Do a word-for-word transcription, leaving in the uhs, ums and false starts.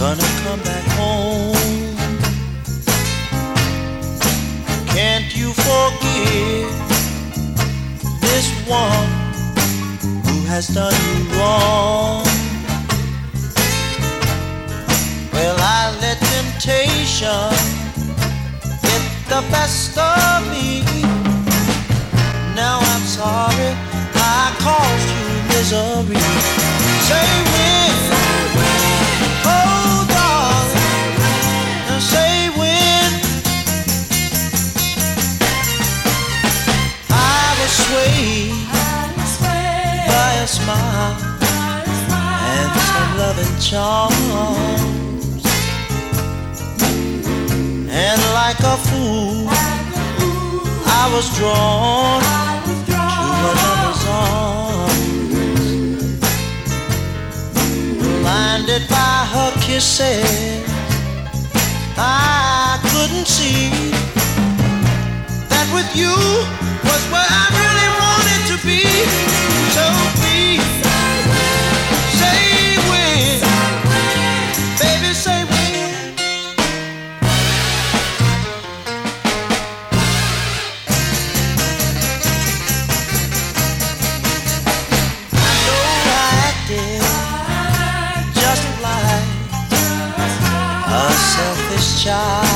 gonna come back home. Can't you forgive this one who has done you wrong? Well, I let temptation get the best of me. Now I'm sorry I caused you misery. Say when, oh darling, now say when. I was swayed by a smile and some loving charms, and like a fool I was drawn to another's arms, blinded by her kisses. I couldn't see that with you was where I really wanted to be. So please, say when, baby, say when. Just like a selfish child,